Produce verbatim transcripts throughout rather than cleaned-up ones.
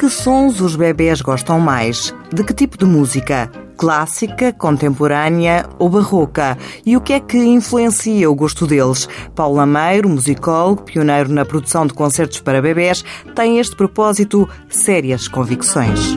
que sons os bebés gostam mais? De que tipo de música? Clássica, contemporânea ou barroca? E o que é que influencia o gosto deles? Paulo Lameiro, musicólogo, pioneiro na produção de concertos para bebés, tem este propósito sérias convicções.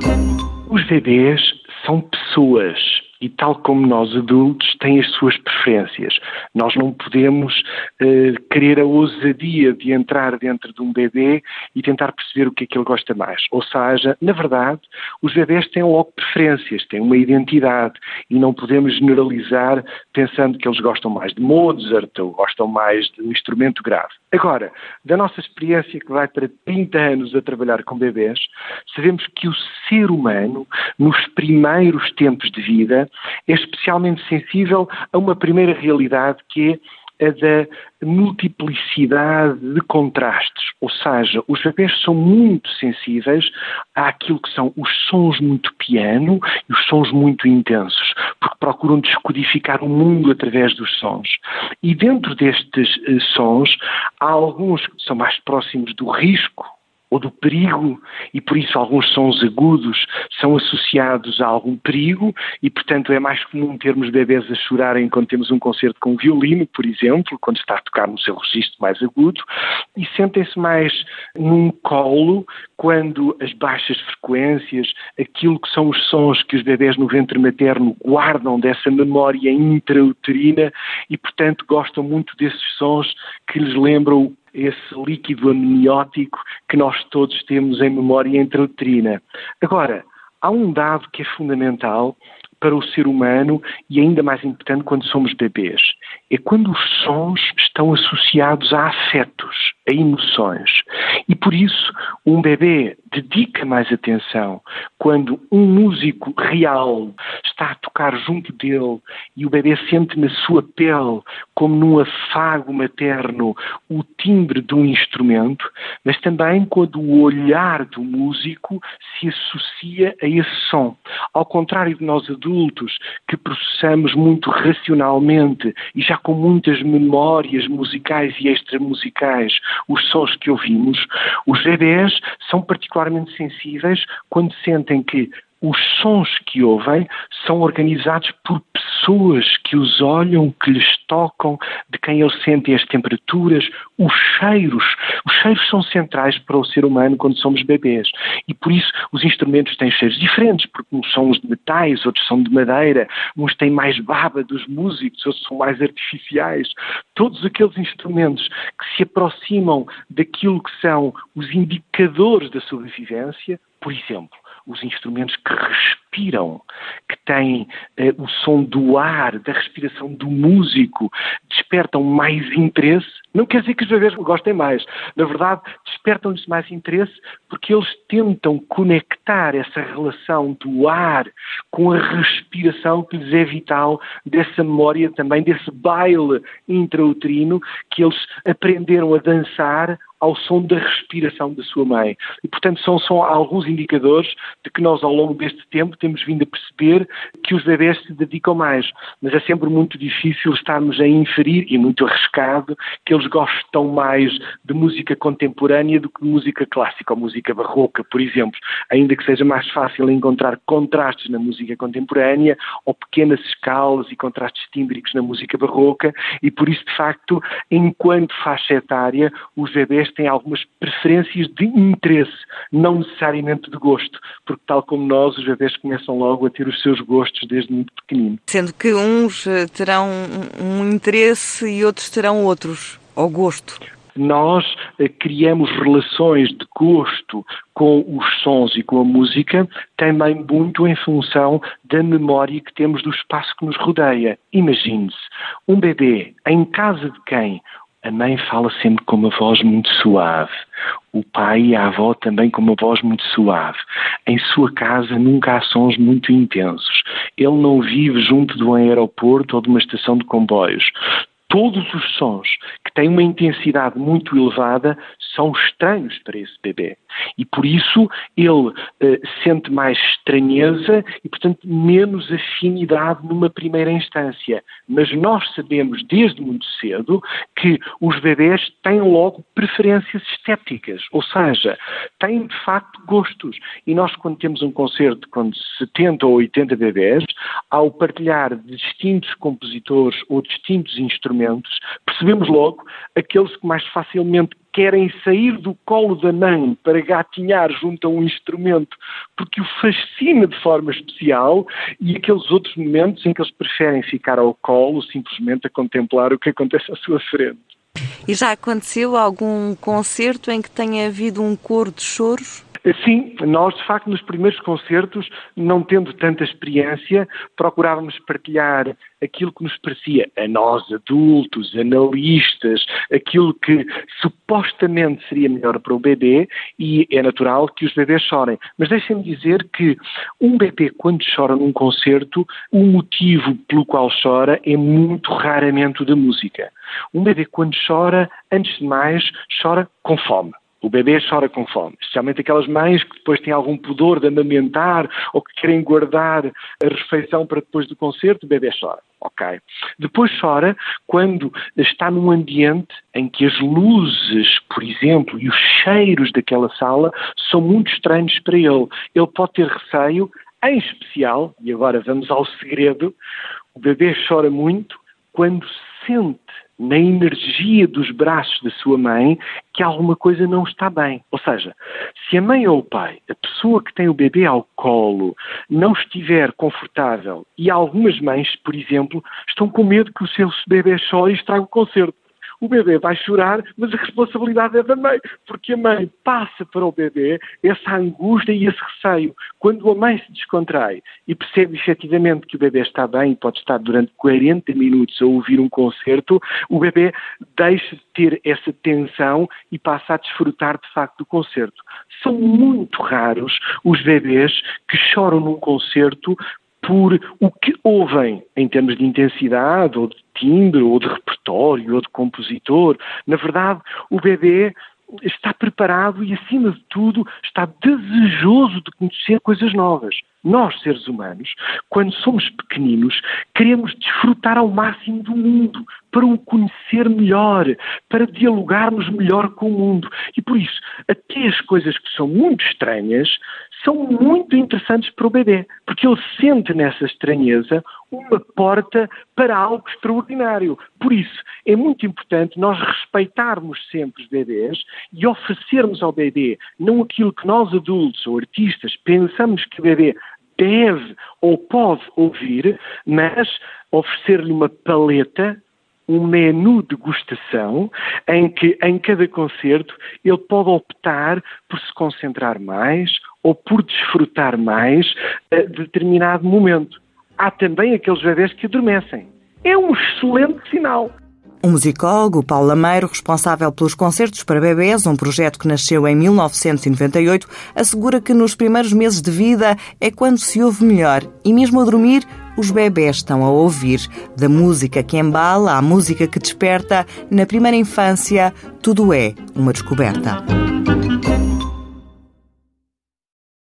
Os bebés são pessoas e, tal como nós adultos, têm as suas preferências. Nós não podemos eh, querer a ousadia de entrar dentro de um bebê e tentar perceber o que é que ele gosta mais. Ou seja, na verdade, os bebés têm logo preferências, têm uma identidade e não podemos generalizar pensando que eles gostam mais de Mozart ou gostam mais de um instrumento grave. Agora, da nossa experiência que vai para trinta anos a trabalhar com bebés, sabemos que o ser humano, nos primeiros tempos de vida, é especialmente sensível a uma primeira realidade que é a da multiplicidade de contrastes. Ou seja, os bebés são muito sensíveis àquilo que são os sons muito piano e os sons muito intensos, porque procuram descodificar o mundo através dos sons. E dentro destes eh, sons, há alguns que são mais próximos do risco ou do perigo, e por isso alguns sons agudos são associados a algum perigo, e portanto é mais comum termos bebés a chorarem quando temos um concerto com violino, por exemplo, quando está a tocar no seu registro mais agudo, e sentem-se mais num colo quando as baixas frequências, aquilo que são os sons que os bebés no ventre materno guardam dessa memória intrauterina, e portanto gostam muito desses sons que lhes lembram esse líquido amniótico que nós todos temos em memória intrauterina. Agora, há um dado que é fundamental para o ser humano e ainda mais importante quando somos bebês. É quando os sons estão associados a afetos, a emoções. E por isso um bebê dedica mais atenção quando um músico real está a tocar junto dele e o bebê sente na sua pele, como num afago materno, o timbre de um instrumento, mas também quando o olhar do músico se associa a esse som. Ao contrário de nós adultos, que processamos muito racionalmente e já com muitas memórias musicais e extramusicais os sons que ouvimos, os bebés são particularmente sensíveis quando sentem que os sons que ouvem são organizados por pessoas que os olham, que lhes tocam, de quem eles sentem as temperaturas, os cheiros. Os cheiros são centrais para o ser humano quando somos bebés. E por isso os instrumentos têm cheiros diferentes, porque uns são os de metais, outros são de madeira, uns têm mais baba dos músicos, outros são mais artificiais. Todos aqueles instrumentos que se aproximam daquilo que são os indicadores da sobrevivência, por exemplo, os instrumentos que respiram, que têm eh, o som do ar, da respiração do músico, despertam mais interesse. Não quer dizer que os bebês gostem mais. Na verdade, despertam-lhes mais interesse porque eles tentam conectar essa relação do ar com a respiração que lhes é vital dessa memória também, desse baile intrauterino que eles aprenderam a dançar ao som da respiração da sua mãe. E, portanto, são, são alguns indicadores de que nós, ao longo deste tempo, temos vindo a perceber que os bebés se dedicam mais. Mas é sempre muito difícil estarmos a inferir, e muito arriscado, que eles gostam mais de música contemporânea do que de música clássica ou música barroca, por exemplo. Ainda que seja mais fácil encontrar contrastes na música contemporânea ou pequenas escalas e contrastes tímbricos na música barroca, e por isso, de facto, enquanto faixa etária, os bebés têm algumas preferências de interesse, não necessariamente de gosto, porque tal como nós, os bebés começam logo a ter os seus gostos desde muito pequenino. Sendo que uns terão um interesse e outros terão outros, ao gosto. Nós eh, criamos relações de gosto com os sons e com a música também muito em função da memória que temos do espaço que nos rodeia. Imagine-se, um bebê em casa de quem a mãe fala sempre com uma voz muito suave, o pai e a avó também com uma voz muito suave. Em sua casa nunca há sons muito intensos. Ele não vive junto de um aeroporto ou de uma estação de comboios. Todos os sons que têm uma intensidade muito elevada são estranhos para esse bebê. E por isso ele eh, sente mais estranheza e, portanto, menos afinidade numa primeira instância. Mas nós sabemos desde muito cedo que os bebés têm logo preferências estéticas, ou seja, têm de facto gostos. E nós, quando temos um concerto com setenta ou oitenta bebés, ao partilhar distintos compositores ou distintos instrumentos, percebemos logo aqueles que mais facilmente querem sair do colo da mãe para gatinhar junto a um instrumento porque o fascina de forma especial, e aqueles outros momentos em que eles preferem ficar ao colo simplesmente a contemplar o que acontece à sua frente. E já aconteceu algum concerto em que tenha havido um coro de choros? Sim, nós de facto nos primeiros concertos, não tendo tanta experiência, procurávamos partilhar aquilo que nos parecia a nós adultos, analistas, aquilo que supostamente seria melhor para o bebê, e é natural que os bebês chorem. Mas deixem-me dizer que um bebê, quando chora num concerto, o motivo pelo qual chora é muito raramente o da música. Um bebê, quando chora, antes de mais, chora com fome. O bebê chora com fome, especialmente aquelas mães que depois têm algum pudor de amamentar ou que querem guardar a refeição para depois do concerto, o bebê chora. Ok. Depois chora quando está num ambiente em que as luzes, por exemplo, e os cheiros daquela sala são muito estranhos para ele. Ele pode ter receio, em especial, e agora vamos ao segredo, o bebê chora muito quando sente na energia dos braços da sua mãe que alguma coisa não está bem. Ou seja, se a mãe ou o pai, a pessoa que tem o bebê ao colo, não estiver confortável, e algumas mães, por exemplo, estão com medo que o seu bebê chore e estrague o concerto. O bebê vai chorar, mas a responsabilidade é da mãe, porque a mãe passa para o bebê essa angústia e esse receio. Quando a mãe se descontrai e percebe efetivamente que o bebê está bem e pode estar durante quarenta minutos a ouvir um concerto, o bebê deixa de ter essa tensão e passa a desfrutar de facto do concerto. São muito raros os bebês que choram num concerto por o que ouvem em termos de intensidade, ou de timbre, ou de repertório, ou de compositor. Na verdade, o bebê está preparado e, acima de tudo, está desejoso de conhecer coisas novas. Nós, seres humanos, quando somos pequeninos, queremos desfrutar ao máximo do mundo, para o conhecer melhor, para dialogarmos melhor com o mundo. E por isso, até as coisas que são muito estranhas são muito interessantes para o bebê, porque ele sente nessa estranheza uma porta para algo extraordinário. Por isso, é muito importante nós respeitarmos sempre os bebês e oferecermos ao bebê não aquilo que nós adultos ou artistas pensamos que o bebê deve ou pode ouvir, mas oferecer-lhe uma paleta, um menu de degustação, em que em cada concerto ele pode optar por se concentrar mais ou por desfrutar mais a determinado momento. Há também aqueles bebés que adormecem. É um excelente sinal. O musicólogo Paulo Lameiro, responsável pelos concertos para bebés, um projeto que nasceu em mil novecentos e noventa e oito, assegura que nos primeiros meses de vida é quando se ouve melhor e mesmo a dormir os bebés estão a ouvir. Da música que embala à música que desperta, na primeira infância, tudo é uma descoberta.